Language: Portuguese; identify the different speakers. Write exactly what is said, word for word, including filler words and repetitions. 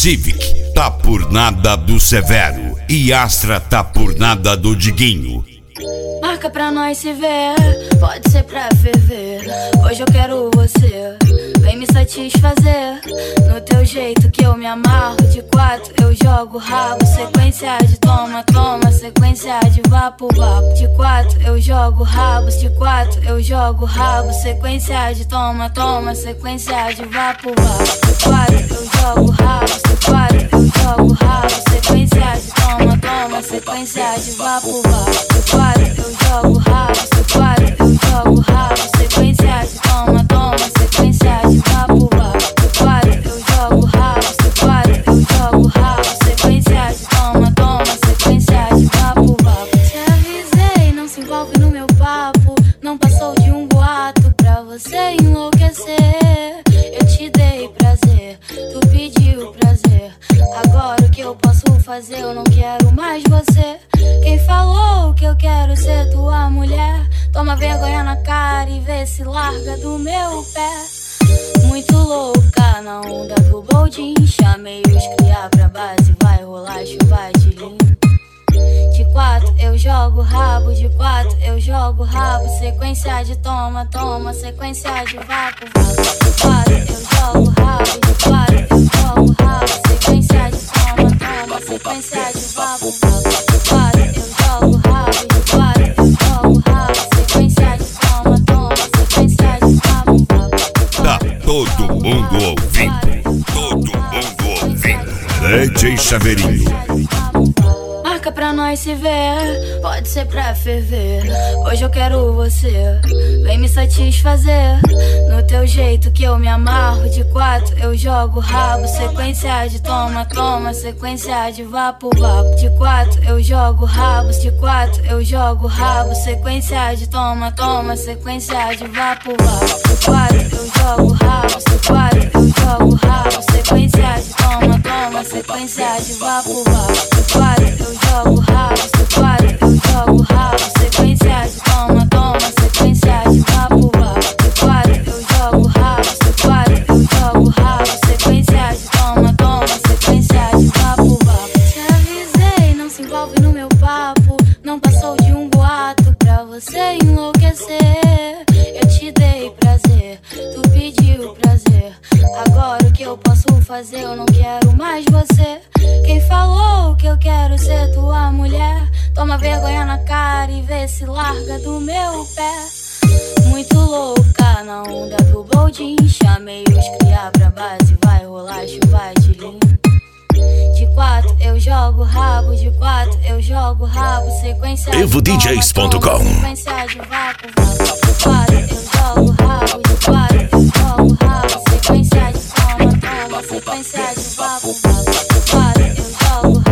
Speaker 1: Civic tá por nada do Severo e Astra tá por nada do Diguinho.
Speaker 2: Marca pra nós se ver, pode ser pra ferver. Hoje eu quero você, vem me satisfazer. No teu jeito que eu me amarro, de quatro eu jogo rabo. Sequência de toma, toma, sequência de vapo, vapo. De quatro eu jogo rabos, de quatro eu jogo rabo. Sequência de toma, toma, sequência de vapo, vapo. De quatro eu jogo rabos, de quatro eu jogo rabo. Sequência de toma, toma, sequência de vapo, vapo. De quatro eu jogo rabo, de quatro eu jogo rabo. Sequência de toma, toma, sequência de vapo, vapo. De quatro eu jogo rabo, de quatro eu jogo rabo. Sequência de toma, toma, sequência de vapo, vapo. Te avisei, não se envolve no meu papo. Não passou de um boato pra você enlouquecer. Eu te dei prazer, tu pediu prazer. Agora o que eu posso fazer? Eu não quero mais você. Quem falou que eu quero ser tua mulher? Toma vergonha na cara e vê se larga do meu pé. Muito louca na onda do boldin. Chamei os cria pra base, vai rolar chuva de lim. De quatro eu jogo rabo, de quatro eu jogo rabo. Sequência de toma, toma, sequência de vapo, vapo. De quatro eu jogo rabo, de quatro eu jogo rabo. Sequência de toma, toma, sequência de vapo, vapo. De quatro eu jogo rabo, de quatro eu jogo rabo. Sequência de toma, toma, sequência de vapo, vapo.
Speaker 1: Tá todo mundo ouvindo, todo mundo ouvindo. D J Chaveirinho.
Speaker 2: Marca pra nós se ver, pode ser pra ferver. Hoje eu quero você, vem me satisfazer. No teu jeito que eu me amarro, de quatro eu jogo rabo. Sequência de toma, toma, sequência de vapo, vapo. De quatro eu jogo rabos, de quatro eu jogo rabo. Sequência de toma, toma, sequência de vapo, vapo. De quatro eu jogo rabos, de quatro eu jogo rabo. Sequência de toma, toma, sequência de vapo, vapo. De quatro eu jogo rabos, de quatro eu jogo rabo. Sequência de toma, toma, sequência de vapo, vapo. De quatro eu jogo rabos, de quatro eu jogo rabo. Sequência de toma, toma, sequência de vapo, vapo. Te avisei, não se envolve no meu papo. Não passou de um boato pra você enlouquecer. Eu te dei prazer, tu pediu prazer. Agora o que eu posso fazer? Eu não quero mais você. Quem falou que eu quero ser tua mulher? Toma vergonha na cara e vê se larga do meu pé. Muito louca na onda do boldin. Chamei os cria pra base, vai rolar chuva de lim. De quatro eu jogo rabo, de quatro eu jogo rabo. Sequência de
Speaker 1: evo d js ponto com.
Speaker 2: Sequência de vapo, vapo. De quatro eu jogo rabo, de quatro eu jogo rabo. Sequência de toma, toma, sequência de vapo, vapo. De quatro eu jogo